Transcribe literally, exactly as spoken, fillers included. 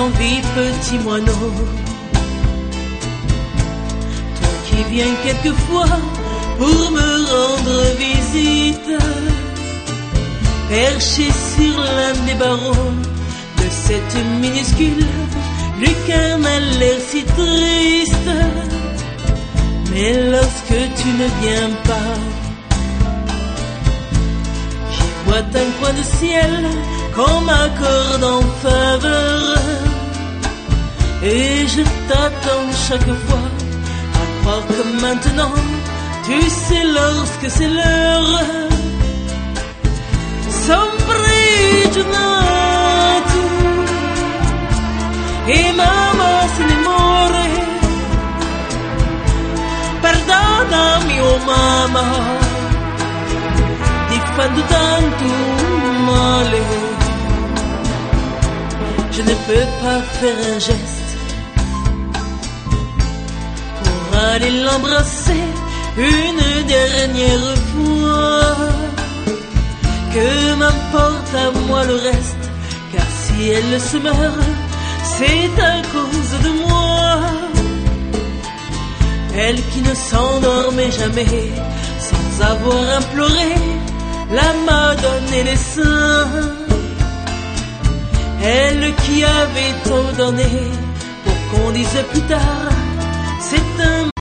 envie, petit moineau. Toi qui viens quelquefois pour me rendre visite, perché sur l'un des barreaux de cette minuscule lucarne à l'air si triste. Mais lorsque tu ne viens pas, j'y vois un coin de ciel qu'on m'accorde en faveur, et je t'attends chaque fois, à croire que maintenant tu sais lorsque c'est l'heure. Sombrig nato e mamma se ne muore, perdonami oh mamma, ti fanno tanto male. Je ne peux pas faire un geste pour aller l'embrasser une dernière fois. Que m'importe à moi le reste, car si elle se meurt, c'est à cause de moi. Elle qui ne s'endormait jamais, sans avoir imploré la Madone et les saints. Elle qui avait tout donné pour qu'on dise plus tard, c'est un